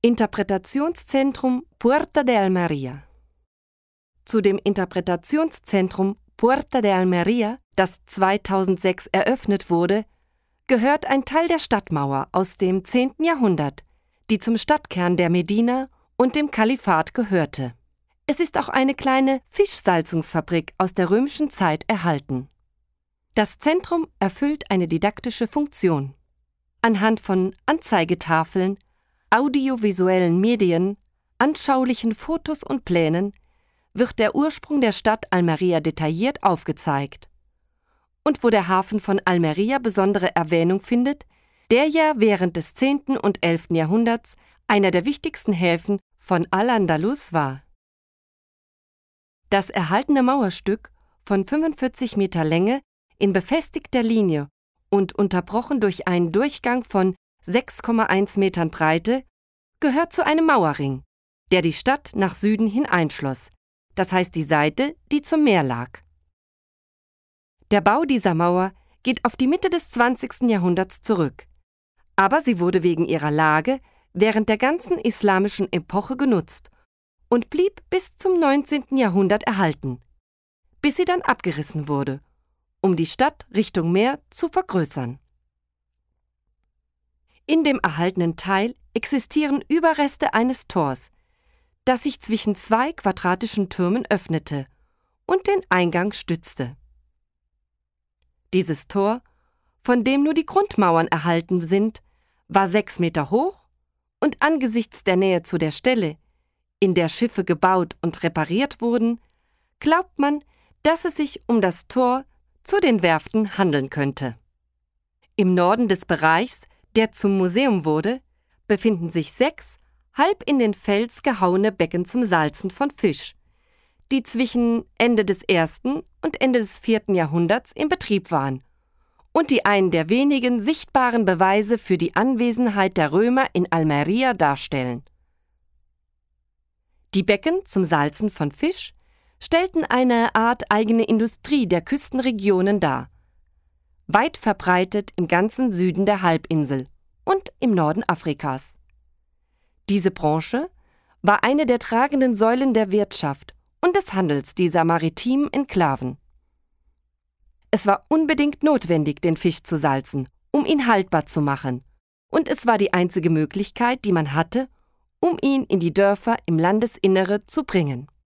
Interpretationszentrum Puerta de Almería. Zu dem Interpretationszentrum Puerta de Almería, das 2006 eröffnet wurde, gehört ein Teil der Stadtmauer aus dem 10. Jahrhundert, die zum Stadtkern der Medina und dem Kalifat gehörte. Es ist auch eine kleine Fischsalzungsfabrik aus der römischen Zeit erhalten. Das Zentrum erfüllt eine didaktische Funktion. Anhand von Anzeigetafeln, audiovisuellen Medien, anschaulichen Fotos und Plänen wird der Ursprung der Stadt Almería detailliert aufgezeigt. Und wo der Hafen von Almería besondere Erwähnung findet, der ja während des 10. und 11. Jahrhunderts einer der wichtigsten Häfen von Al-Andalus war. Das erhaltene Mauerstück von 45 Meter Länge in befestigter Linie und unterbrochen durch einen Durchgang von 6,1 Metern Breite, gehört zu einem Mauerring, der die Stadt nach Süden hin einschloss, das heißt die Seite, die zum Meer lag. Der Bau dieser Mauer geht auf die Mitte des 20. Jahrhunderts zurück, aber sie wurde wegen ihrer Lage während der ganzen islamischen Epoche genutzt und blieb bis zum 19. Jahrhundert erhalten, bis sie dann abgerissen wurde, um die Stadt Richtung Meer zu vergrößern. In dem erhaltenen Teil existieren Überreste eines Tors, das sich zwischen zwei quadratischen Türmen öffnete und den Eingang stützte. Dieses Tor, von dem nur die Grundmauern erhalten sind, war 6 Meter hoch und angesichts der Nähe zu der Stelle, in der Schiffe gebaut und repariert wurden, glaubt man, dass es sich um das Tor zu den Werften handeln könnte. Im Norden des Bereichs, der zum Museum wurde, befinden sich 6 halb in den Fels gehauene Becken zum Salzen von Fisch, die zwischen Ende des 1. und Ende des 4. Jahrhunderts in Betrieb waren und die einen der wenigen sichtbaren Beweise für die Anwesenheit der Römer in Almería darstellen. Die Becken zum Salzen von Fisch stellten eine Art eigene Industrie der Küstenregionen dar, weit verbreitet im ganzen Süden der Halbinsel und im Norden Afrikas. Diese Branche war eine der tragenden Säulen der Wirtschaft und des Handels dieser maritimen Enklaven. Es war unbedingt notwendig, den Fisch zu salzen, um ihn haltbar zu machen, und es war die einzige Möglichkeit, die man hatte, um ihn in die Dörfer im Landesinnere zu bringen.